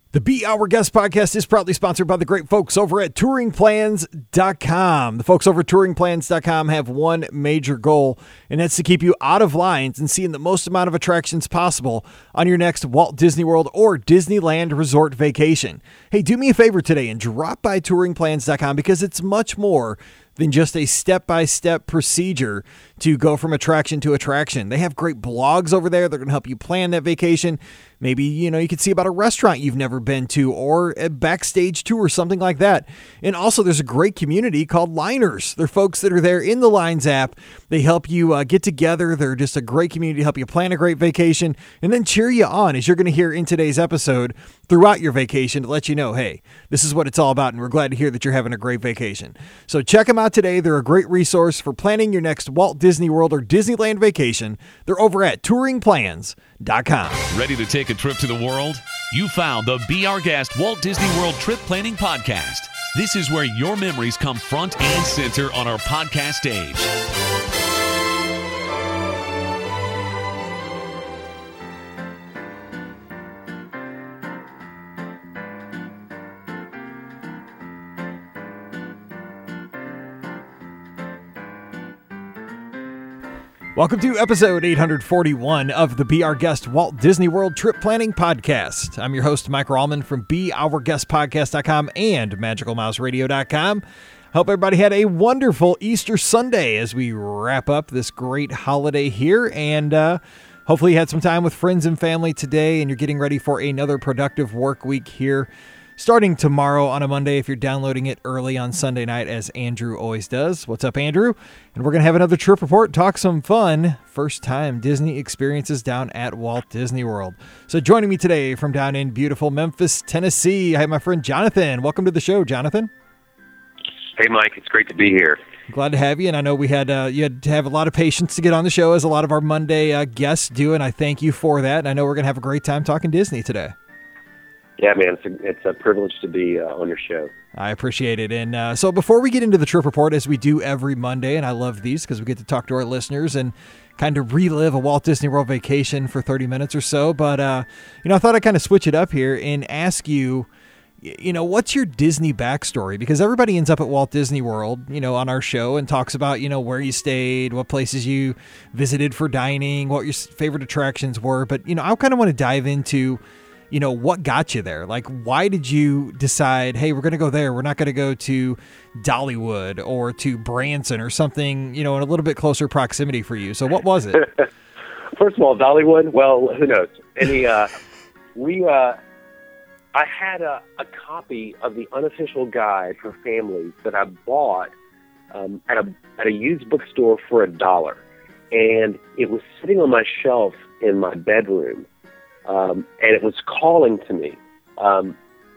The Be Our Guest podcast is proudly sponsored by the great folks over at touringplans.com. The folks over at touringplans.com have one major goal, and that's to keep you out of lines and seeing the most amount of attractions possible on your next Walt Disney World or Disneyland resort vacation. Hey, do me a favor today and drop by touringplans.com because it's much more than just a step-by-step procedure to go from attraction to attraction. They have great blogs over there. They're going to help you plan that vacation. Maybe, you could see about a restaurant you've never been to or a backstage tour, something like that. And also there's a great community called Liners. They're folks that are there in the Lines app. They help you get together. They're just a great community to help you plan a great vacation and then cheer you on, as you're going to hear in today's episode, throughout your vacation to let you know, hey, this is what it's all about, and we're glad to hear that you're having a great vacation. So check them out today. They're a great resource for planning your next Walt Disney World or Disneyland vacation. They're over at touringplans.com. Ready to take a trip to the world? You found the Be Our Guest Walt Disney World Trip Planning Podcast. This is where your memories come front and center on our podcast stage. Welcome to episode 841 of the Be Our Guest Walt Disney World Trip Planning Podcast. I'm your host, Mike Rallman from BeOurGuestPodcast.com and MagicalMouseRadio.com. Hope everybody had a wonderful Easter Sunday as we wrap up this great holiday here, and hopefully you had some time with friends and family today and you're getting ready for another productive work week here starting tomorrow on a Monday if you're downloading it early on Sunday night, as Andrew always does. What's up, Andrew? And we're going to have another trip report, talk some fun, first-time Disney experiences down at Walt Disney World. So joining me today from down in beautiful Memphis, Tennessee, I have my friend Jonathan. Welcome to the show, Jonathan. Hey, Mike. It's great to be here. Glad to have you, and I know you had to have a lot of patience to get on the show, as a lot of our Monday guests do, and I thank you for that. And I know we're going to have a great time talking Disney today. Yeah, man, it's a privilege to be on your show. I appreciate it. And so before we get into the trip report, as we do every Monday, and I love these because we get to talk to our listeners and kind of relive a Walt Disney World vacation for 30 minutes or so. But, I thought I'd kind of switch it up here and ask you, what's your Disney backstory? Because everybody ends up at Walt Disney World, on our show and talks about, where you stayed, what places you visited for dining, what your favorite attractions were. But, I kind of want to dive into what got you there? Like, why did you decide, hey, we're going to go there. We're not going to go to Dollywood or to Branson or something, in a little bit closer proximity for you. So what was it? First of all, Dollywood, well, who knows? I had a copy of the unofficial guide for families that I bought at a used bookstore for $1. And it was sitting on my shelf in my bedroom. And it was calling to me. Our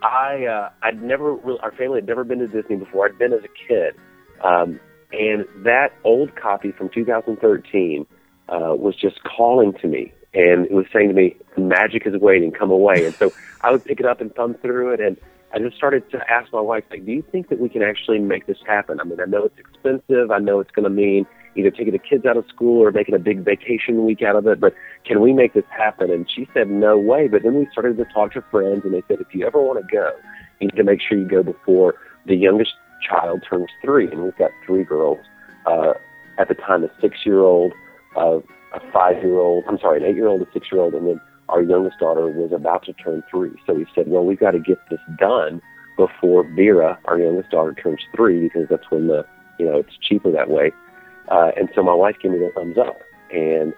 family had never been to Disney before. I'd been as a kid. And that old copy from 2013 was just calling to me. And it was saying to me, magic is waiting, come away. And so I would pick it up and thumb through it. And I just started to ask my wife, do you think that we can actually make this happen? I mean, I know it's expensive. I know it's going to mean either taking the kids out of school or making a big vacation week out of it, but can we make this happen? And she said, no way. But then we started to talk to friends, and they said, if you ever want to go, you need to make sure you go before the youngest child turns 3. And we've got 3 girls. At the time, a 6-year-old, a 5-year-old, an 8-year-old, a 6-year-old, and then our youngest daughter was about to turn 3. So we said, well, we've got to get this done before Vera, our youngest daughter, turns 3, because that's when it's cheaper that way. And so my wife gave me the thumbs up, and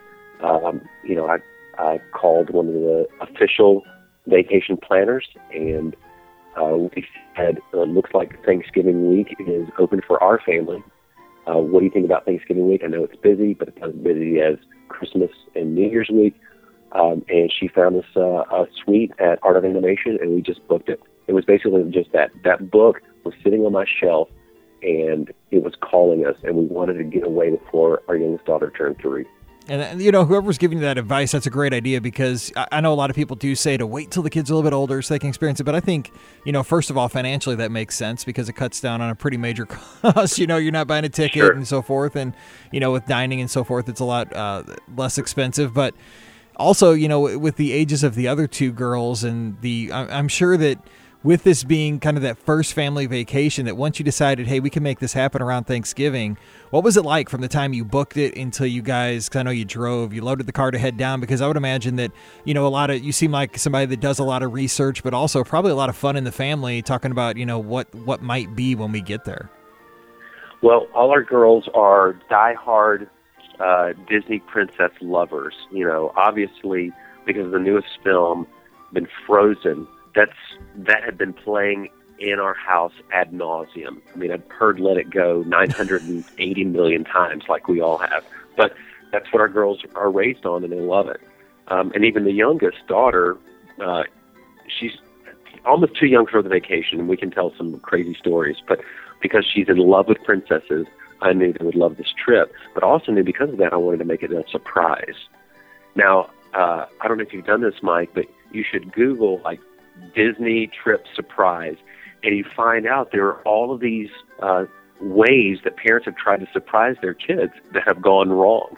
I called one of the official vacation planners, and we said, looks like Thanksgiving week is open for our family. What do you think about Thanksgiving week? I know it's busy, but it's not as busy as Christmas and New Year's week. And she found us a suite at Art of Animation, and we just booked it. It was basically just that. That book was sitting on my shelf, and it was calling us, and we wanted to get away before our youngest daughter turned 3. And, whoever's giving you that advice, that's a great idea, because I know a lot of people do say to wait till the kid's a little bit older so they can experience it. But I think, first of all, financially that makes sense because it cuts down on a pretty major cost. You're not buying a ticket and so forth. And, with dining and so forth, it's a lot less expensive. But Also, with the ages of the other two girls and I'm sure that with this being kind of that first family vacation, that once you decided, hey, we can make this happen around Thanksgiving, what was it like from the time you booked it until you guys, because I know you drove, you loaded the car to head down? Because I would imagine that, you seem like somebody that does a lot of research, but also probably a lot of fun in the family talking about, what might be when we get there. Well, all our girls are diehard Disney princess lovers. Obviously, because of the newest film, been Frozen, that had been playing in our house ad nauseum. I mean, I've heard Let It Go 980 million times, like we all have. But that's what our girls are raised on, and they love it. And even the youngest daughter, she's almost too young for the vacation, and we can tell some crazy stories. But because she's in love with princesses, I knew they would love this trip. But I also knew because of that, I wanted to make it a surprise. Now, I don't know if you've done this, Mike, but you should Google, Disney trip surprise, and you find out there are all of these ways that parents have tried to surprise their kids that have gone wrong.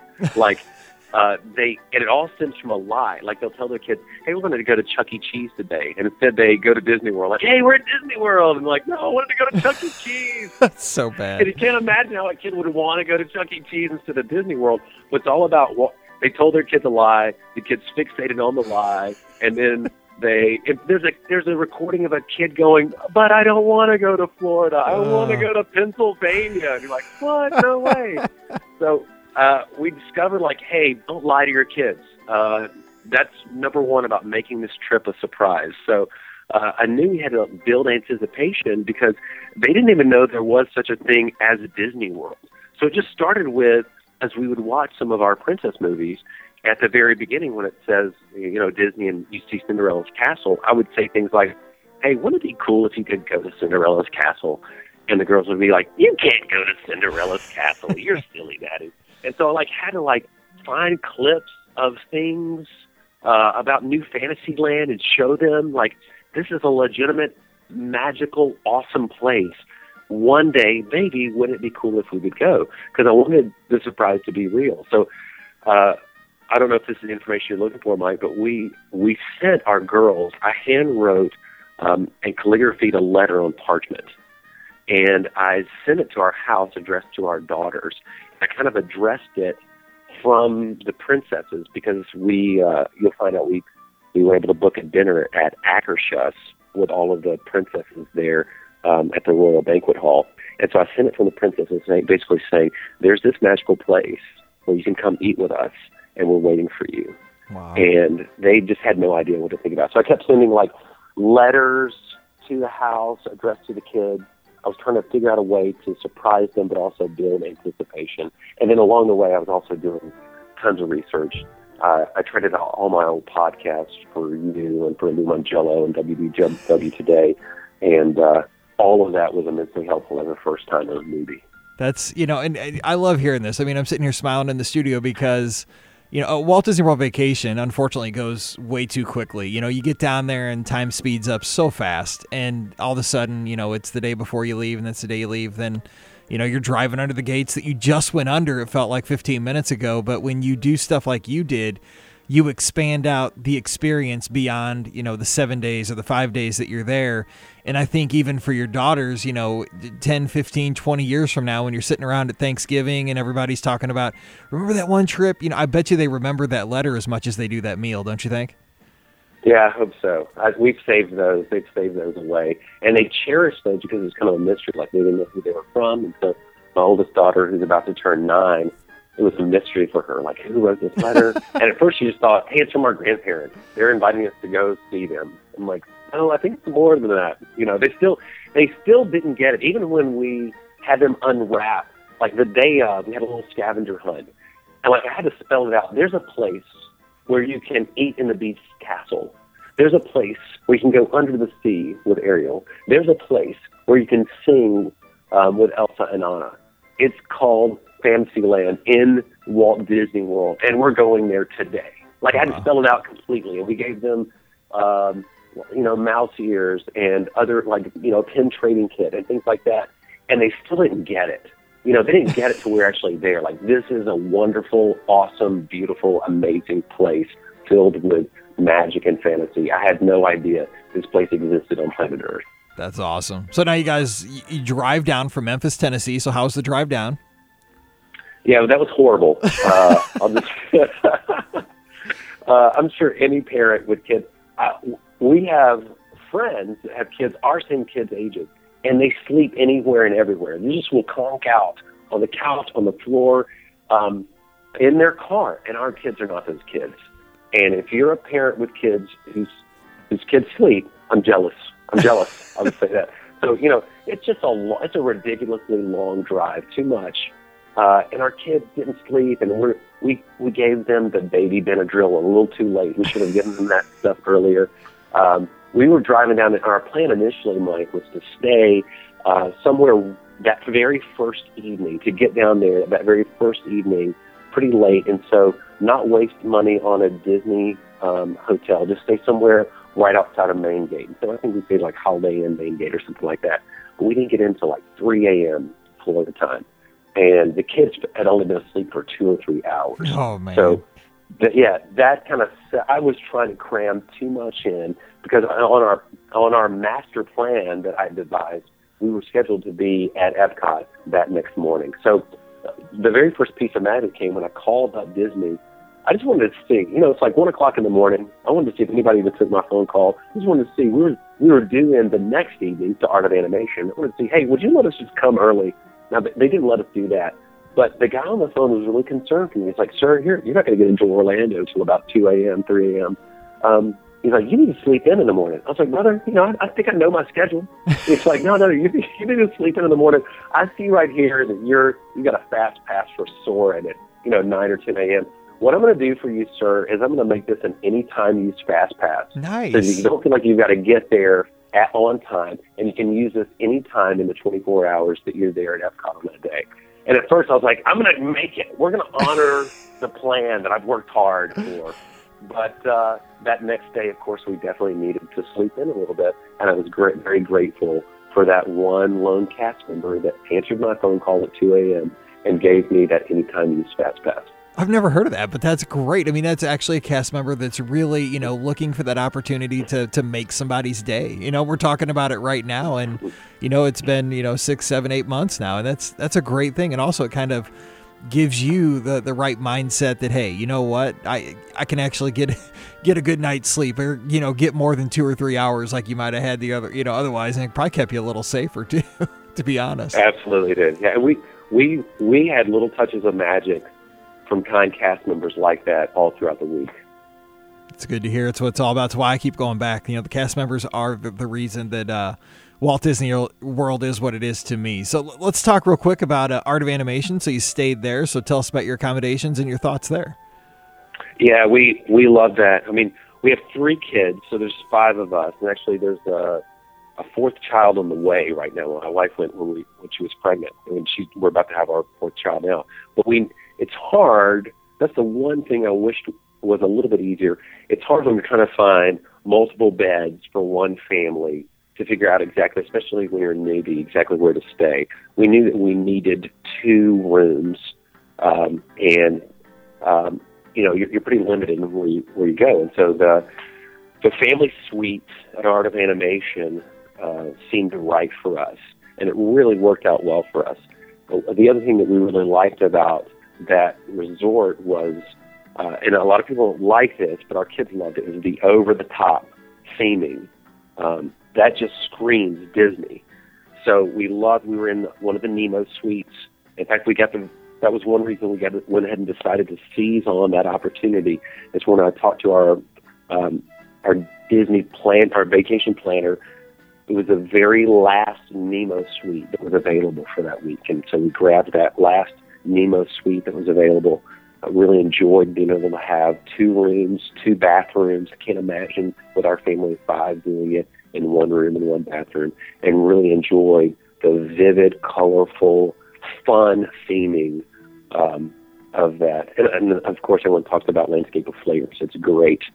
And it all stems from a lie. They'll tell their kids, hey, we're going to go to Chuck E. Cheese today. And instead they go to Disney World. Hey, we're at Disney World. And no, I wanted to go to Chuck E. Cheese. That's so bad. And you can't imagine how a kid would want to go to Chuck E. Cheese instead of Disney World. But it's all about they told their kids a lie. The kids fixated on the lie. And then there's a recording of a kid going, but I don't want to go to Florida. I want to go to Pennsylvania. And you're like, what? No way. So we discovered, hey, don't lie to your kids. That's number one about making this trip a surprise. So I knew we had to build anticipation because they didn't even know there was such a thing as Disney World. So it just started with, as we would watch some of our princess movies, at the very beginning when it says, Disney and you see Cinderella's castle, I would say things like, hey, wouldn't it be cool if you could go to Cinderella's castle? And the girls would be like, you can't go to Cinderella's castle. You're silly, Daddy. And so I had to find clips of things about New Fantasyland and show them this is a legitimate, magical, awesome place. One day, maybe, wouldn't it be cool if we could go? Because I wanted the surprise to be real. So I don't know if this is the information you're looking for, Mike, but we sent our girls, I hand wrote and calligraphied a letter on parchment. And I sent it to our house addressed to our daughters. I kind of addressed it from the princesses because you'll find out we were able to book a dinner at Akershus with all of the princesses there at the Royal Banquet Hall. And so I sent it from the princesses basically saying, there's this magical place where you can come eat with us, and we're waiting for you. Wow. And they just had no idea what to think about. So I kept sending letters to the house addressed to the kids. I was trying to figure out a way to surprise them, but also build anticipation. And then along the way, I was also doing tons of research. I traded out all my old podcasts for you and for Lou Mangello and WDW Today. And all of that was immensely helpful as a first-time movie. That's, and I love hearing this. I mean, I'm sitting here smiling in the studio because, Walt Disney World Vacation, unfortunately, goes way too quickly. You get down there and time speeds up so fast, and all of a sudden, it's the day before you leave, and that's the day you leave. Then, you're driving under the gates that you just went under, it felt like 15 minutes ago. But when you do stuff like you did, you expand out the experience beyond, the 7 days or the 5 days that you're there. And I think even for your daughters, 10, 15, 20 years from now, when you're sitting around at Thanksgiving and everybody's talking about, remember that one trip? I bet you they remember that letter as much as they do that meal, don't you think? Yeah, I hope so. We've saved those. They've saved those away. And they cherish those because it's kind of a mystery. They didn't know who they were from. And so my oldest daughter, who's about to turn 9, it was a mystery for her. Who wrote this letter? And at first she just thought, hey, it's from our grandparents. They're inviting us to go see them. I'm like, no, I think it's more than that. They still didn't get it. Even when we had them unwrap, the day of, we had a little scavenger hunt. And I had to spell it out. There's a place where you can eat in the beach castle. There's a place where you can go under the sea with Ariel. There's a place where you can sing with Elsa and Anna. It's called Fantasyland in Walt Disney World, and we're going there today. I had to spell it out completely, and we gave them, mouse ears and other, pin trading kit and things like that, and they still didn't get it. They didn't get it till we were actually there. This is a wonderful, awesome, beautiful, amazing place filled with magic and fantasy. I had no idea this place existed on planet Earth. That's awesome. So now you guys, you drive down from Memphis, Tennessee. So how's the drive down? Yeah, that was horrible. I'll just, I'm sure any parent with kids, we have friends that have kids our same kids' ages, and they sleep anywhere and everywhere. They just will conk out on the couch, on the floor, in their car, and our kids are not those kids. And if you're a parent with kids whose kids sleep, I'm jealous. I would say that. So, it's just it's a ridiculously long drive, too much. And our kids didn't sleep, and we gave them the baby Benadryl a little too late. We should have given them that stuff earlier. We were driving down, and our plan initially, Mike, was to stay somewhere that very first evening, to get down there that very first evening pretty late, and so not waste money on a Disney hotel, just stay somewhere right outside of Main Gate. So I think we stayed like Holiday Inn Main Gate or something like that. But we didn't get in until like 3 a.m. Florida time. And the kids had only been asleep for 2 or 3 hours. Oh, man. So, that kind of, I was trying to cram too much in, because on our master plan that I devised, we were scheduled to be at Epcot that next morning. So the very first piece of magic came when I called up Disney. I just wanted to see, it's like 1 o'clock in the morning. I wanted to see if anybody even took my phone call. I just wanted to see, we were due in the next evening to Art of Animation. I wanted to see, hey, would you let us just come early? Now, they didn't let us do that. But the guy on the phone was really concerned for me. He's like, sir, you're not going to get into Orlando till about 2 a.m., 3 a.m. He's like, you need to sleep in the morning. I was like, brother, I think I know my schedule. It's like, no, you need to sleep in the morning. I see right here that you got a fast pass for Soarin' at 9 or 10 a.m. What I'm going to do for you, sir, is I'm going to make this an anytime use fast pass. Nice. So you don't feel like you've got to get there on time, and you can use this any time in the 24 hours that you're there at Epcot on that day. And at first I was like, I'm going to make it. We're going to honor the plan that I've worked hard for. But that next day, of course, we definitely needed to sleep in a little bit, and I was very grateful for that one lone cast member that answered my phone call at 2 a.m. and gave me that anytime use fast pass. I've never heard of that, but that's great. I mean, that's actually a cast member that's really, looking for that opportunity to make somebody's day. We're talking about it right now, and, it's been, 6, 7, 8 months now, and that's a great thing. And also it kind of gives you the right mindset that, hey, you know what, I can actually get a good night's sleep, or, get more than 2 or 3 hours like you might have had the other, otherwise, and it probably kept you a little safer too, to be honest. Absolutely did. Yeah, we had little touches of magic from kind cast members like that all throughout the week. It's good to hear. It's what it's all about. It's why I keep going back. The cast members are the reason that Walt Disney World is what it is to me. So let's talk real quick about Art of Animation. So you stayed there. So tell us about your accommodations and your thoughts there. Yeah, we love that. I mean, we have 3 kids, so there's 5 of us. And actually there's a 4th child on the way right now. My wife went when she was pregnant, and we're about to have our 4th child now. But it's hard. That's the one thing I wished was a little bit easier. It's hard when you're trying to find multiple beds for one family to figure out exactly, especially when you're in Navy, exactly where to stay. We knew that we needed 2 rooms, and you're pretty limited in where you go. And so the family suite at Art of Animation seemed right for us, and it really worked out well for us. The other thing that we really liked about that resort was, and a lot of people like this, but our kids loved it, is the over-the-top theming. That just screams Disney. So we were in one of the Nemo suites. In fact, that was one reason we went ahead and decided to seize on that opportunity. It's when I talked to our Disney our vacation planner. It was the very last Nemo suite that was available for that week. And so we grabbed that last Nemo suite that was available. I really enjoyed being able to have 2 rooms, 2 bathrooms. I can't imagine with our family of 5 doing it in 1 room and 1 bathroom, and really enjoyed the vivid, colorful, fun theming of that. And of course, everyone talks about Landscape of Flavors. It's great.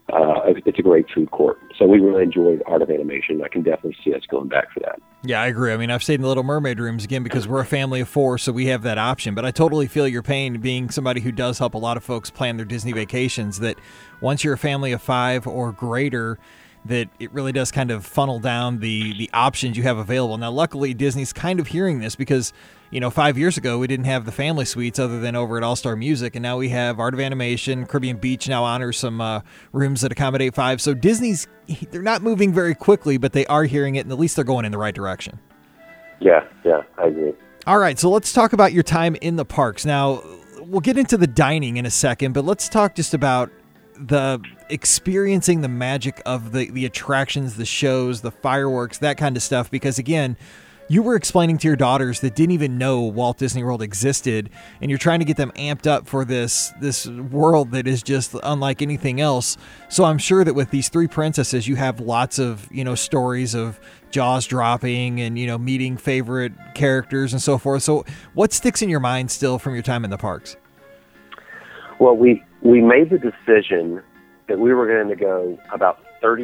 it's a great food court. So we really enjoyed Art of Animation. I can definitely see us going back for that. Yeah, I agree. I mean, I've stayed in the Little Mermaid rooms again because we're a family of 4, so we have that option. But I totally feel your pain being somebody who does help a lot of folks plan their Disney vacations, that once you're a family of 5 or greater, that it really does kind of funnel down the options you have available. Now, luckily, Disney's kind of hearing this because, 5 years ago, we didn't have the family suites other than over at All-Star Music, and now we have Art of Animation. Caribbean Beach now honors some rooms that accommodate 5. So Disney's, they're not moving very quickly, but they are hearing it, and at least they're going in the right direction. Yeah, I agree. All right, so let's talk about your time in the parks. Now, we'll get into the dining in a second, but let's talk just about the experiencing the magic of the attractions, the shows, the fireworks, that kind of stuff. Because again, you were explaining to your daughters that didn't even know Walt Disney World existed, and you're trying to get them amped up for this world that is just unlike anything else. So I'm sure that with these 3 princesses, you have lots of, stories of jaws dropping and, meeting favorite characters and so forth. So what sticks in your mind still from your time in the parks? Well, we made the decision that we were going to go about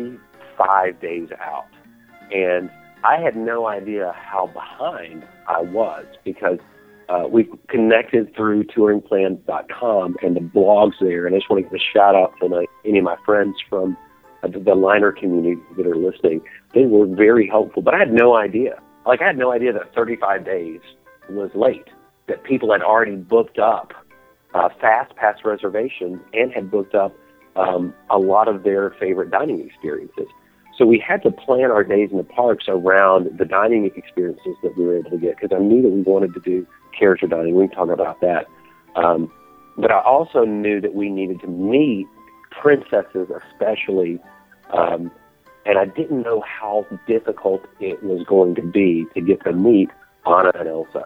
35 days out. And I had no idea how behind I was because we connected through touringplans.com and the blogs there. And I just want to give a shout out to any of my friends from the liner community that are listening. They were very helpful, but I had no idea. I had no idea that 35 days was late, that people had already booked up fast pass reservations and had booked up a lot of their favorite dining experiences. So we had to plan our days in the parks around the dining experiences that we were able to get, because I knew that we wanted to do character dining. We can talk about that. But I also knew that we needed to meet princesses especially, and I didn't know how difficult it was going to be to get to meet Anna and Elsa.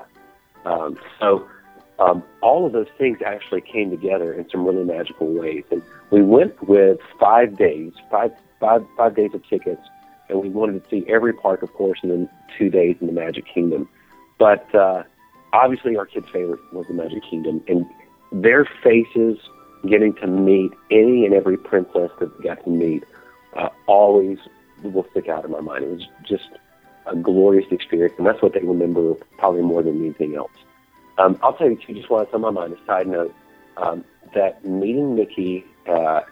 All of those things actually came together in some really magical ways. And we went with 5 days, five days of tickets, and we wanted to see every park, of course, and then 2 days in the Magic Kingdom. But obviously our kids' favorite was the Magic Kingdom, and their faces getting to meet any and every princess that we got to meet always will stick out in my mind. It was just a glorious experience, and that's what they remember probably more than anything else. I'll tell you, too, just what's on my mind, a side note, that meeting Mickey at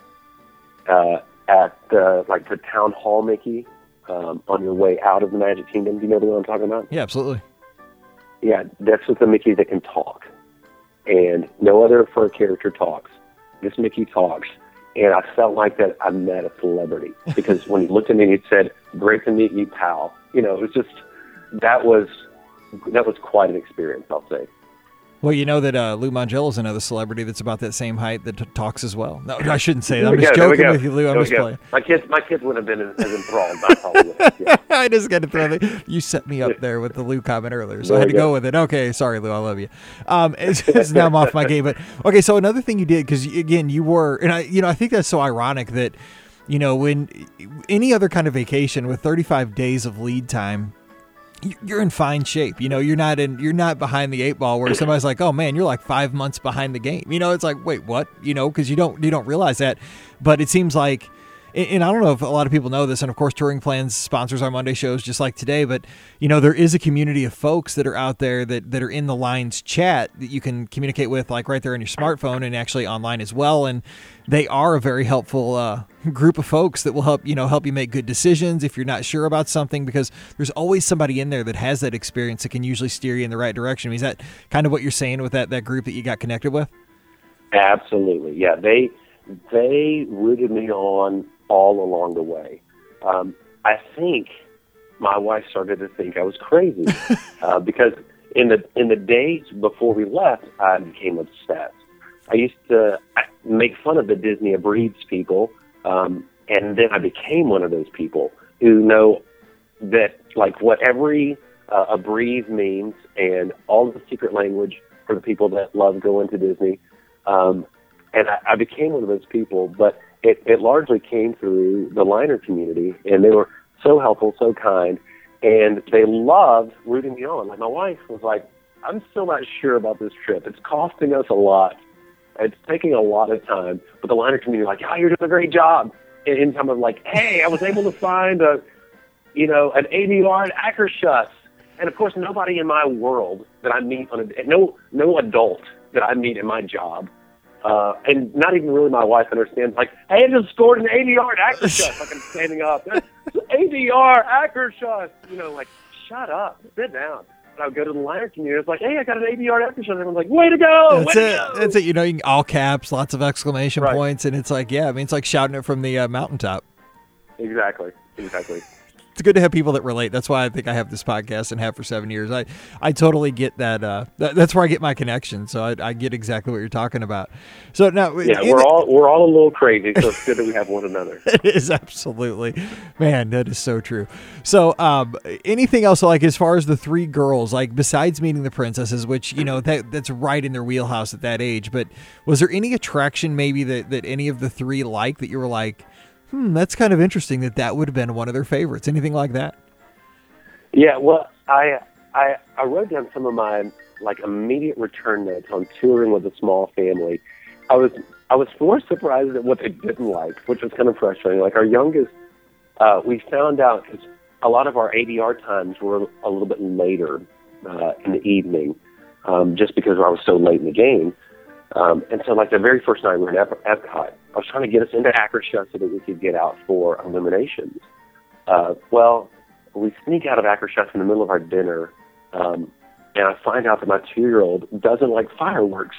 the town hall Mickey on your way out of the Magic Kingdom. Do you know the one I'm talking about? Yeah, absolutely. Yeah, that's with the Mickey that can talk. And no other fur character talks. This Mickey talks. And I felt like that I met a celebrity. Because when he looked at me and he said, "Great to meet you, pal." It was just, that was quite an experience, I'll say. Well, you know that Lou Mangello is another celebrity that's about that same height that talks as well. No, I shouldn't say that. I'm just joking with you, Lou. I'm just playing. My kids wouldn't have been as enthralled by Hollywood. Yeah. I just got to throw that. You set me up there with the Lou comment earlier, so I had to go with it. Okay, sorry, Lou. I love you. It's now I'm off my game. But okay, so another thing you did, because again, you were, and I think that's so ironic that, when any other kind of vacation with 35 days of lead time, you're in fine shape. You're not behind the 8 ball where somebody's like, "Oh man, you're like 5 months behind the game." It's like, wait, what? Because you don't realize that. But it seems like, and I don't know if a lot of people know this, and of course Touring Plans sponsors our Monday shows just like today, but there is a community of folks that are out there that are in the Lines chat that you can communicate with, like right there on your smartphone and actually online as well. And they are a very helpful group of folks that will help you make good decisions if you're not sure about something, because there's always somebody in there that has that experience that can usually steer you in the right direction. I mean, is that kind of what you're saying with that group that you got connected with? Absolutely. Yeah. They rooted me on all along the way. I think my wife started to think I was crazy because in the days before we left, I became obsessed. I used to make fun of the Disney Breeds people, and then I became one of those people who know that, like, what every a breeze means and all the secret language for the people that love going to Disney. And I became one of those people, but it largely came through the liner community, and they were so helpful, so kind, and they loved rooting me on. Like, my wife was like, "I'm still not sure about this trip. It's costing us a lot. It's taking a lot of time." But the liner community was like, "Oh, you're doing a great job." anytime I'm like, hey, I was able to find an ADR at Akershus. And of course, nobody in my world that I meet no adult that I meet in my job, and not even really my wife understands. Like, hey, I just scored an ADR at Akershus. Like I'm standing up, ADR Akershus. Like, shut up, sit down. And I would go to the liner community. It's like, hey, I got an ADR at Akershus. Everyone's like, way to go! That's it. You can all caps, lots of exclamation points, and it's like, it's like shouting it from the mountaintop. Exactly. It's good to have people that relate. That's why I think I have this podcast and have for 7 years. I totally get that. That's where I get my connection. So I get exactly what you're talking about. So now, we're all a little crazy. So it's good that we have one another. It is absolutely, man. That is so true. So anything else, like as far as the three girls, like besides meeting the princesses, which that's right in their wheelhouse at that age. But was there any attraction maybe that any of the three liked that you were like, that's kind of interesting that would have been one of their favorites. Anything like that? Yeah, well, I wrote down some of my immediate return notes on touring with a small family. I was more surprised at what they didn't like, which was kind of frustrating. Like our youngest, we found out because a lot of our ADR times were a little bit later in the evening, just because I was so late in the game. And so the very first night we were in Epcot, I was trying to get us into Akershus so that we could get out for Illuminations. Well, we sneak out of Akershus in the middle of our dinner, and I find out that my 2-year-old doesn't like fireworks.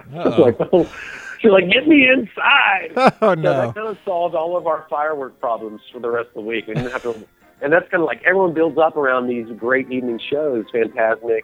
She's like, get me inside! Oh, no. So that kind of solved all of our firework problems for the rest of the week. We didn't have to, and that's kind of like everyone builds up around these great evening shows, Fantasmic,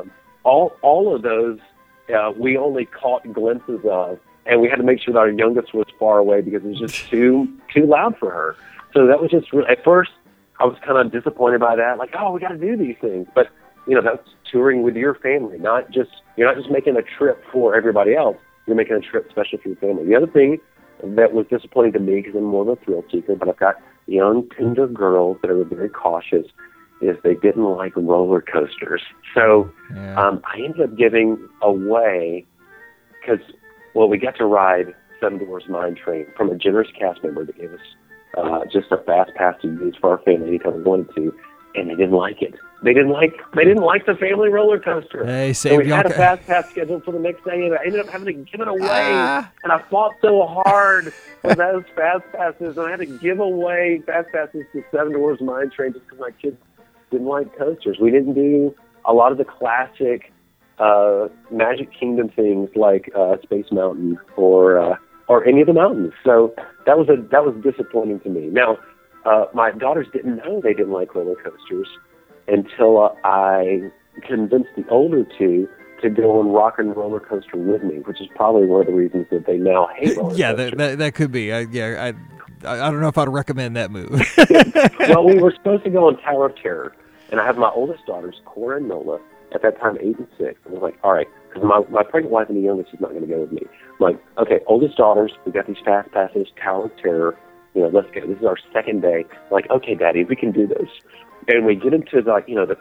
all of those. We only caught glimpses of, and we had to make sure that our youngest was far away because it was just too loud for her. So that was just at first I was kind of disappointed by that. Like, we got to do these things, but that's touring with your family. You're not just making a trip for everybody else. You're making a trip special for your family. The other thing that was disappointing to me, because I'm more of a thrill seeker, but I've got young tender girls that are very cautious, is they didn't like roller coasters. So I ended up giving away, because, we got to ride Seven Dwarfs Mine Train from a generous cast member that gave us just a fast pass to use for our family anytime we wanted to, and they didn't like it. They didn't like the family roller coaster. Hey, so we had a fast pass scheduled for the next day, and I ended up having to give it away. And I fought so hard for those fast passes, and I had to give away fast passes to Seven Dwarfs Mine Train just because my kids didn't like coasters. We didn't do a lot of the classic Magic Kingdom things like Space Mountain or any of the mountains. So that was disappointing to me. Now, my daughters didn't know they didn't like roller coasters until I convinced the older two to go on Rock and Roller Coaster with me, which is probably one of the reasons that they now hate roller coasters. that could be. I don't know if I'd recommend that move. Well, we were supposed to go on Tower of Terror, and I have my oldest daughters, Cora and Nola, at that time 8 and 6. And I was like, all right, because my pregnant wife and the youngest is not going to go with me. I'm like, okay, oldest daughters, we got these fast passes, Tower of Terror, let's go. This is our second day. I'm like, okay, Daddy, we can do this. And we get into the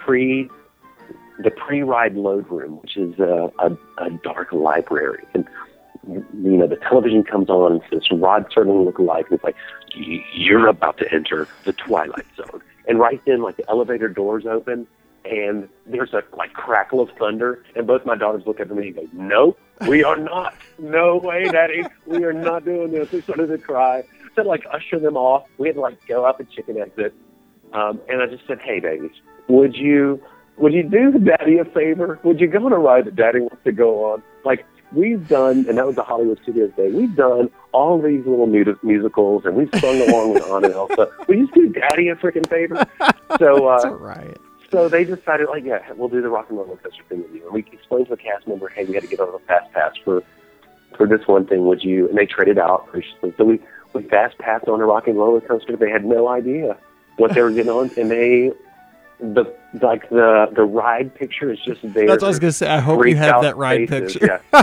pre-ride load room, which is a dark library. And, the television comes on and says, Rod certainly look alike. And it's like, you're about to enter the Twilight Zone. And right then, the elevator doors open, and there's a crackle of thunder, and both my daughters look at me and go, no, we are not. No way, Daddy. We are not doing this. We started to cry. So usher them off. We had to go up a chicken exit. And I just said, hey, babies, would you do Daddy a favor? Would you go on a ride that Daddy wants to go on? We've done, and that was the Hollywood Studios day, we've done all these little musicals, and we've sung along with Anna and Elsa. Will you do Daddy a freaking favor? So, that's all right. So they decided, we'll do the Rock and Roller Coaster thing with you. And we explained to the cast member, hey, we had to get on a fast pass for this one thing. Would you? And they traded out graciously. So we fast passed on a Rock and Roller Coaster. They had no idea what they were getting on, and the ride picture is just there. That's what I was going to say. I hope you have that ride picture. Yeah.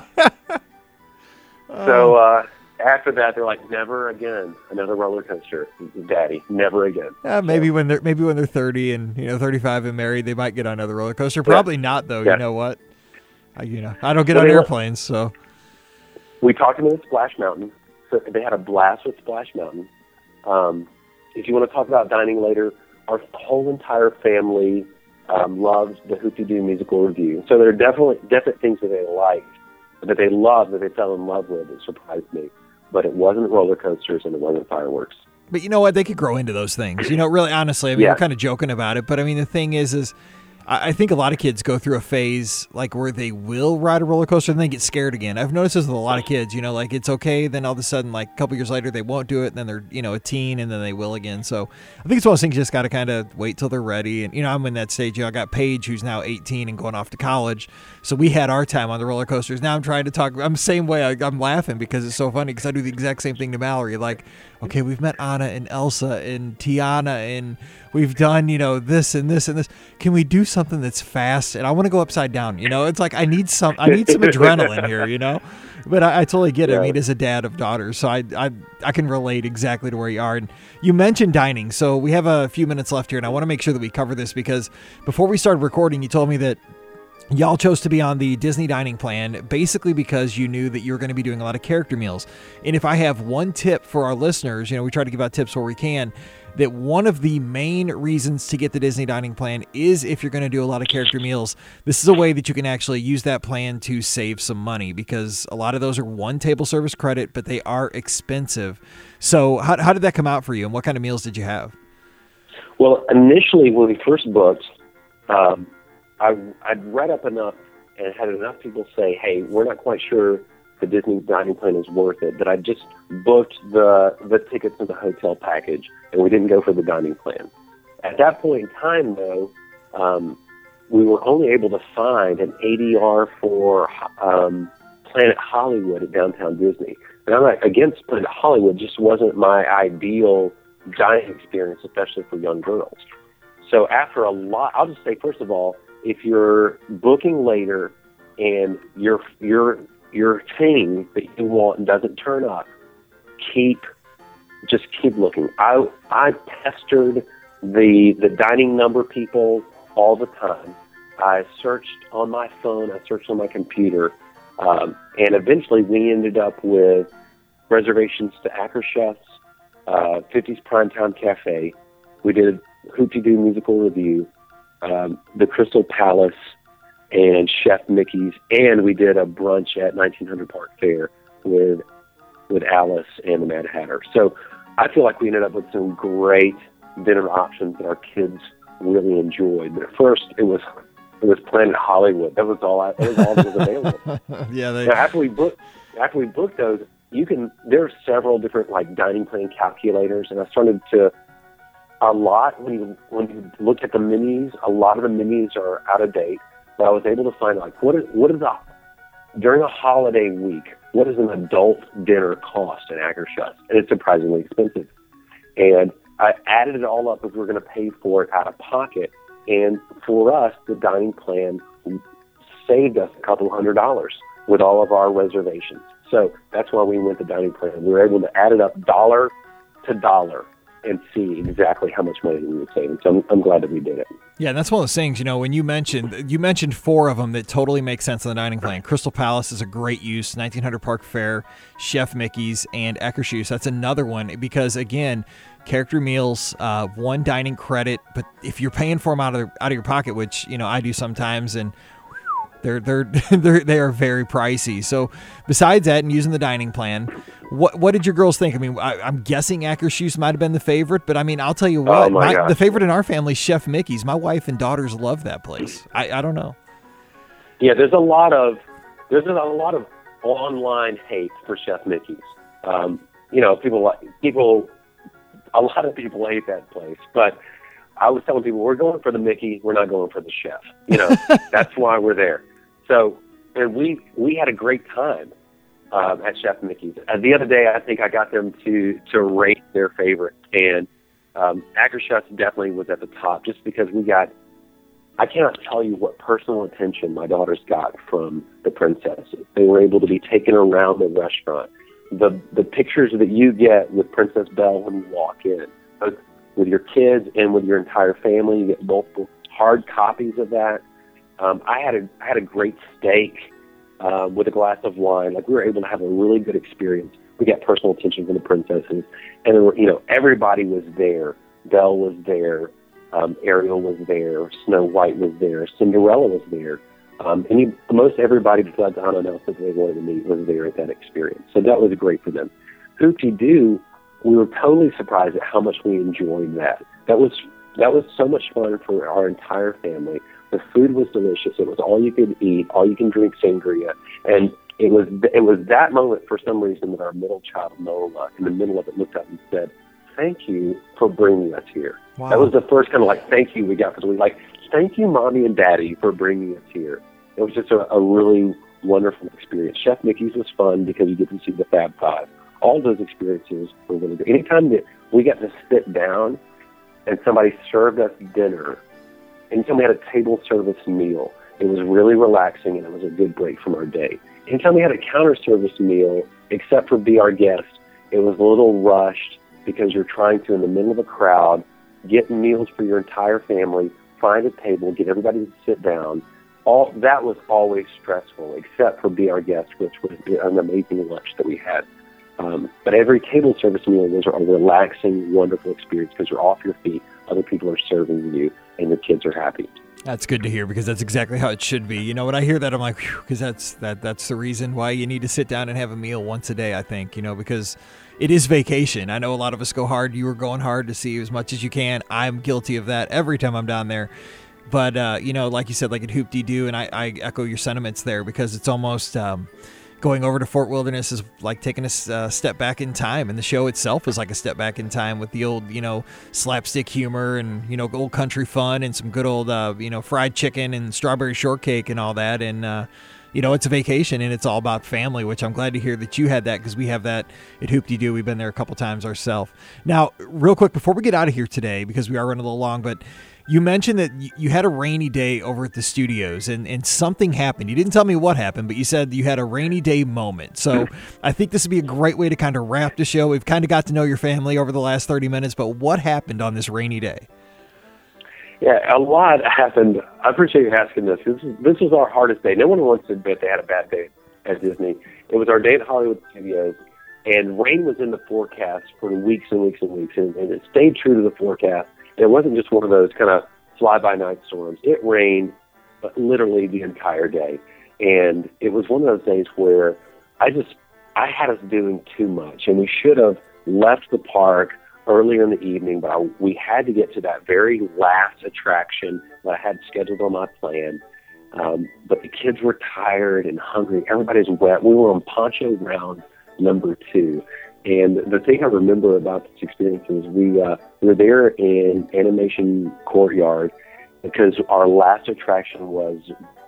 So after that, they're like, never again another roller coaster, Daddy. Never again. Maybe when they're 30 and 35 and married, they might get on another roller coaster. Probably not though. Yeah. You know what? I don't get on airplanes, so we talked them into Splash Mountain. So they had a blast with Splash Mountain. If you want to talk about dining later, our whole entire family loves the Hoop-Dee-Doo musical review. So there are definite things that they liked, that they loved, that they fell in love with. It surprised me. But it wasn't roller coasters and it wasn't fireworks. But you know what? They could grow into those things. You know, really, honestly, I mean, Yeah. we're kind of joking about it, but I mean, the thing is I think a lot of kids go through a phase like where they will ride a roller coaster and then get scared again. I've noticed this with a lot of kids, you know, like it's okay. Then all of a sudden, like a couple years later, they won't do it. Then they're, you know, a teen and then they will again. So I think it's one of those things you just got to kind of wait till they're ready. And, you know, I'm in that stage. You know, I got Paige who's now 18 and going off to college. So we had our time on the roller coasters. Now I'm trying to talk. I'm the same way. I'm laughing because it's so funny because I do the exact same thing to Mallory. Like, okay, we've met Anna and Elsa and Tiana and we've done, you know, this and this and this. Can we do something that's fast? And I want to go upside down. You know, it's like I need some adrenaline here, you know. But I totally get it. Yeah. I mean, as a dad of daughters, so I can relate exactly to where you are. And you mentioned dining, so we have a few minutes left here, and I want to make sure that we cover this because before we started recording, you told me that y'all chose to be on the Disney dining plan basically because you knew that you were going to be doing a lot of character meals. And if I have one tip for our listeners, you know, we try to give out tips where we can, that one of the main reasons to get the Disney dining plan is if you're going to do a lot of character meals. This is a way that you can actually use that plan to save some money because a lot of those are one table service credit, but they are expensive. So how did that come out for you and what kind of meals did you have? Well, initially when we first booked, I'd read up enough and had enough people say, hey, we're not quite sure the Disney dining plan is worth it, that I just booked the tickets and the hotel package, and we didn't go for the dining plan. At that point in time, though, we were only able to find an ADR for Planet Hollywood at Downtown Disney. And I'm not against Planet Hollywood, just wasn't my ideal dining experience, especially for young girls. So after a lot, I'll just say, first of all, if you're booking later and your thing that you want doesn't turn up, keep looking. I pestered the dining number people all the time. I searched on my phone, I searched on my computer, and eventually we ended up with reservations to Akershus, 50s Primetime Cafe. We did Hoop-Dee-Doo musical review, the Crystal Palace, and Chef Mickey's, and we did a brunch at 1900 Park Fair with Alice and the Mad Hatter. So I feel like we ended up with some great dinner options that our kids really enjoyed. But at first, it was Planet Hollywood. That was all that was available. Yeah. Now, after we booked those, there are several different like dining plan calculators, and I started to. When you look at the menus, a lot of the menus are out of date. But I was able to find like during a holiday week, what does an adult dinner cost in Akershus? And it's surprisingly expensive. And I added it all up because we're going to pay for it out of pocket. And for us, the dining plan saved us a couple $100 with all of our reservations. So that's why we went the dining plan. We were able to add it up dollar to dollar and see exactly how much money we would save. So I'm glad that we did it. Yeah, and that's one of those things, you know, when you mentioned four of them that totally make sense in the dining plan. Crystal Palace is a great use, 1900 Park Fair, Chef Mickey's, and Akershus. That's another one because, again, character meals, one dining credit, but if you're paying for them out of your pocket, which, you know, I do sometimes, and they are very pricey. So besides that and using the dining plan, what did your girls think? I mean, I'm guessing Akershus might have been the favorite, but I mean, I'll tell you what, the favorite in our family is Chef Mickey's. My wife and daughters love that place. I don't know. Yeah, there's a lot of online hate for Chef Mickey's. You know, a lot of people hate that place, but I was telling people, we're going for the Mickey, we're not going for the chef. You know, that's why we're there. So, and we had a great time at Chef Mickey's. The other day, I think I got them to rate their favorite, and Akershus definitely was at the top, just because I cannot tell you what personal attention my daughters got from the princesses. They were able to be taken around the restaurant. The pictures that you get with Princess Belle when you walk in, both with your kids and with your entire family, you get multiple hard copies of that. I had a great steak with a glass of wine. Like, we were able to have a really good experience We got personal attention from the princesses, and there were, everybody was there. Belle was there, Ariel was there, Snow White was there, Cinderella was there. Most everybody besides Anna and Elsa that they wanted to meet was there at that experience. So that was great for them. Hoop-Dee-Doo, we were totally surprised at how much we enjoyed that. That was so much fun for our entire family. The food was delicious. It was all you could eat, all you can drink sangria. And it was that moment, for some reason, that our middle child, Nola, in the middle of it, looked up and said, "Thank you for bringing us here." Wow. That was the first kind of thank you we got, because we thank you, Mommy and Daddy, for bringing us here. It was just a really wonderful experience. Chef Mickey's was fun because you get to see the Fab Five. All those experiences were really good. Anytime that we got to sit down and somebody served us dinner, anytime we had a table service meal, it was really relaxing and it was a good break from our day. Anytime we had a counter service meal, except for Be Our Guest, it was a little rushed because you're trying to, in the middle of a crowd, get meals for your entire family, find a table, get everybody to sit down. All that was always stressful, except for Be Our Guest, which was an amazing lunch that we had. But every table service meal was a relaxing, wonderful experience because you're off your feet, other people are serving you, and the kids are happy. That's good to hear, because that's exactly how it should be. When I hear that, I'm like, because that's the reason why you need to sit down and have a meal once a day, I think, because it is vacation. I know a lot of us go hard. You were going hard to see as much as you can. I'm guilty of that every time I'm down there. But, like you said, like at Hoop-Dee-Doo, and I echo your sentiments there, because it's almost going over to Fort Wilderness is like taking a step back in time, and the show itself is like a step back in time with the old, slapstick humor and, old country fun and some good old, fried chicken and strawberry shortcake and all that. And, it's a vacation and it's all about family, which I'm glad to hear that you had that, because we have that at Hoop-Dee-Doo. We've been there a couple times ourselves. Now, real quick, before we get out of here today, because we are running a little long, but you mentioned that you had a rainy day over at the studios and something happened. You didn't tell me what happened, but you said you had a rainy day moment. So I think this would be a great way to kind of wrap the show. We've kind of got to know your family over the last 30 minutes, but what happened on this rainy day? Yeah, a lot happened. I appreciate you asking this. This was our hardest day. No one wants to admit they had a bad day at Disney. It was our day at Hollywood Studios, and rain was in the forecast for weeks and weeks and weeks, and it stayed true to the forecast. It wasn't just one of those kind of fly-by-night storms. It rained literally the entire day. And it was one of those days where I had us doing too much. And we should have left the park earlier in the evening, but we had to get to that very last attraction that I had scheduled on my plan. But the kids were tired and hungry. Everybody's wet. We were on Poncho Round number 2. And the thing I remember about this experience is we were there in Animation Courtyard because our last attraction was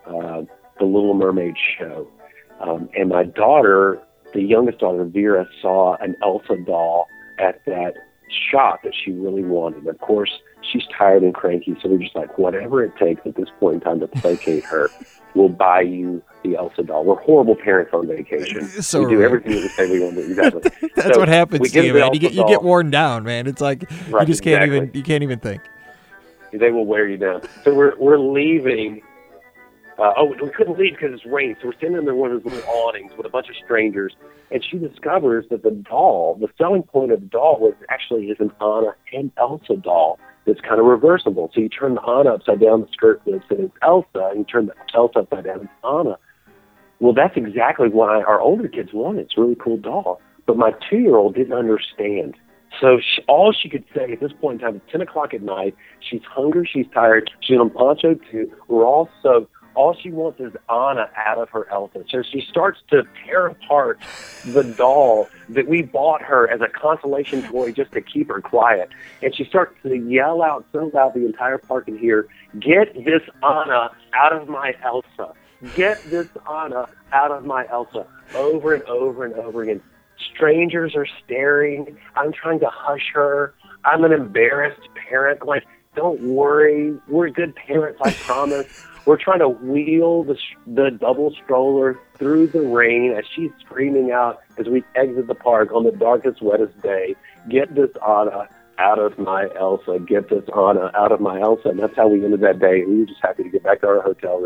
the Little Mermaid show. And my daughter, the youngest daughter, Vera, saw an Elsa doll at that shop that she really wanted. Of course, she's tired and cranky, so we're just like, whatever it takes at this point in time to placate her, we'll buy you the Elsa doll. We're horrible parents on vacation. So we do everything that we say we want to do. Exactly. That's what happens to you, man. You get worn down, man. It's like you just can't even think. They will wear you down. So we're leaving. We couldn't leave because it's rain. So we're sitting in one of those little awnings with a bunch of strangers, and she discovers that the selling point of the doll was actually is an Anna and Elsa doll that's kind of reversible. So you turn the Anna upside down, the skirt flips, and it's Elsa, and you turn the Elsa upside down, it's Anna. Well, that's exactly what our older kids wanted. It's a really cool doll. But my 2-year-old didn't understand. So all she could say at this point in time, it's 10 o'clock at night, she's hungry, she's tired, she's on Poncho 2, we're all soaked. All she wants is Anna out of her Elsa. So she starts to tear apart the doll that we bought her as a consolation toy just to keep her quiet. And she starts to yell out so loud the entire park can hear, "Get this Anna out of my Elsa. Get this Anna out of my Elsa," over and over and over again. Strangers are staring. I'm trying to hush her. I'm an embarrassed parent. I'm like, don't worry. We're good parents, I promise. We're trying to wheel the double stroller through the rain as she's screaming out as we exit the park on the darkest, wettest day, "Get this Anna out of my Elsa. Get this Anna out of my Elsa." And that's how we ended that day. We were just happy to get back to our hotel room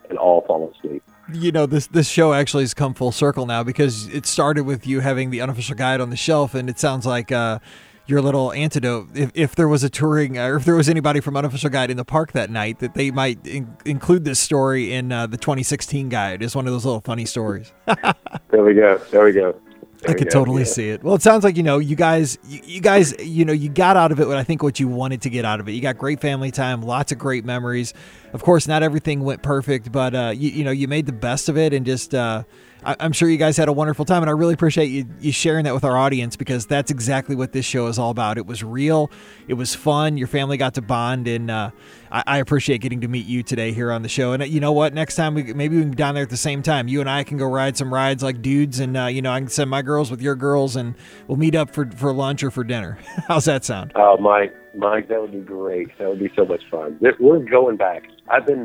and all fall asleep. You know, this show actually has come full circle now, because it started with you having the unofficial guide on the shelf, and it sounds like your little antidote. If there was a touring, or if there was anybody from Unofficial Guide in the park that night, that they might include this story in the 2016 guide. It's one of those little funny stories. There we go. I could totally see it. Well, it sounds like, you guys, you got out of it what you wanted to get out of it. You got great family time, lots of great memories. Of course, not everything went perfect, but you made the best of it, and just I'm sure you guys had a wonderful time, and I really appreciate you sharing that with our audience, because that's exactly what this show is all about. It was real. It was fun. Your family got to bond, and I appreciate getting to meet you today here on the show. And you know what? Next time, maybe we can be down there at the same time. You and I can go ride some rides like dudes, and I can send my girls with your girls, and we'll meet up for lunch or for dinner. How's that sound? Oh, Mike, that would be great. That would be so much fun. We're going back. I've been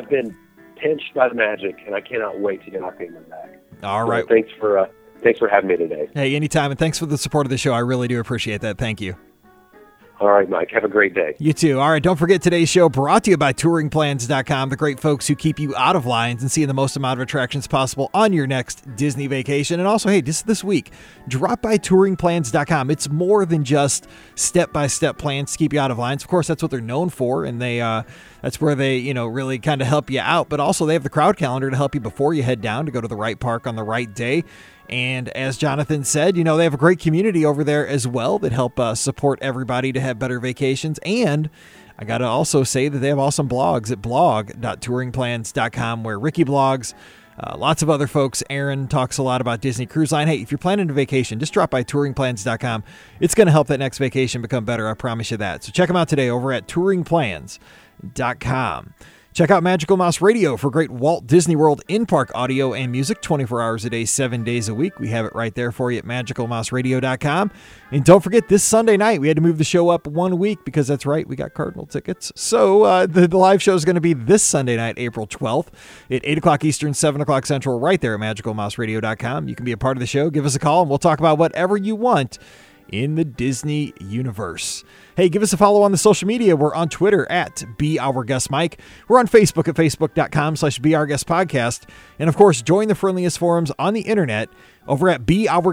pinched by the magic, and I cannot wait to get my family back. All right. So thanks for having me today. Hey, anytime, and thanks for the support of the show. I really do appreciate that. Thank you. All right, Mike. Have a great day. You too. All right, don't forget today's show brought to you by touringplans.com, the great folks who keep you out of lines and seeing the most amount of attractions possible on your next Disney vacation. And also, hey, just this week, drop by touringplans.com. It's more than just step-by-step plans to keep you out of lines. Of course, that's what they're known for, and that's where they, really kind of help you out. But also, they have the crowd calendar to help you before you head down to go to the right park on the right day. And as Jonathan said, they have a great community over there as well that help support everybody to have better vacations. And I got to also say that they have awesome blogs at blog.touringplans.com, where Ricky blogs, lots of other folks. Aaron talks a lot about Disney Cruise Line. Hey, if you're planning a vacation, just drop by touringplans.com. It's going to help that next vacation become better. I promise you that. So check them out today over at touringplans.com. Check out Magical Mouse Radio for great Walt Disney World in-park audio and music 24 hours a day, 7 days a week. We have it right there for you at magicalmouseradio.com. And don't forget, this Sunday night, we had to move the show up 1 week because that's right, we got Cardinal tickets. So the live show is going to be this Sunday night, April 12th at 8 o'clock Eastern, 7 o'clock Central, right there at magicalmouseradio.com. You can be a part of the show. Give us a call, and we'll talk about whatever you want in the Disney universe. Hey, give us a follow on the social media. We're on Twitter at BeOurGuestMike. We're on Facebook at facebook.com/BeOurGuestPodcast. And of course, join the friendliest forums on the internet over at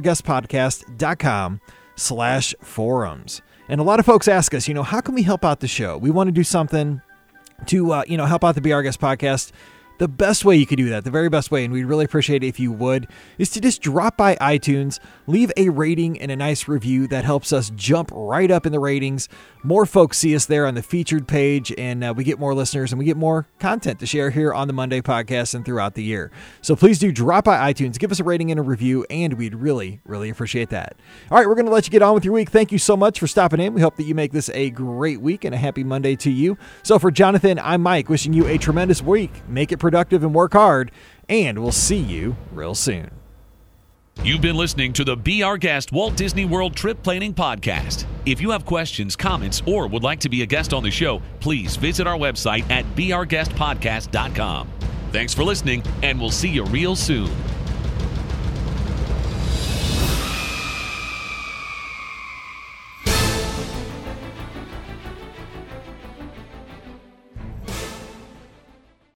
BeOurGuestPodcast.com/forums. And a lot of folks ask us, how can we help out the show? We want to do something to, help out the Be Our Guest podcast. The best way you could do that, the very best way, and we'd really appreciate it if you would, is to just drop by iTunes, leave a rating and a nice review. That helps us jump right up in the ratings. More folks see us there on the featured page, and we get more listeners, and we get more content to share here on the Monday podcast and throughout the year. So please do drop by iTunes, give us a rating and a review, and we'd really, really appreciate that. All right, we're going to let you get on with your week. Thank you so much for stopping in. We hope that you make this a great week and a happy Monday to you. So for Jonathan, I'm Mike, wishing you a tremendous week. Make it productive and work hard, and we'll see you real soon. You've been listening to the Be Our Guest Walt Disney World Trip Planning Podcast. If you have questions, comments, or would like to be a guest on the show, please visit our website at beourguestpodcast.com. Thanks for listening, and we'll see you real soon.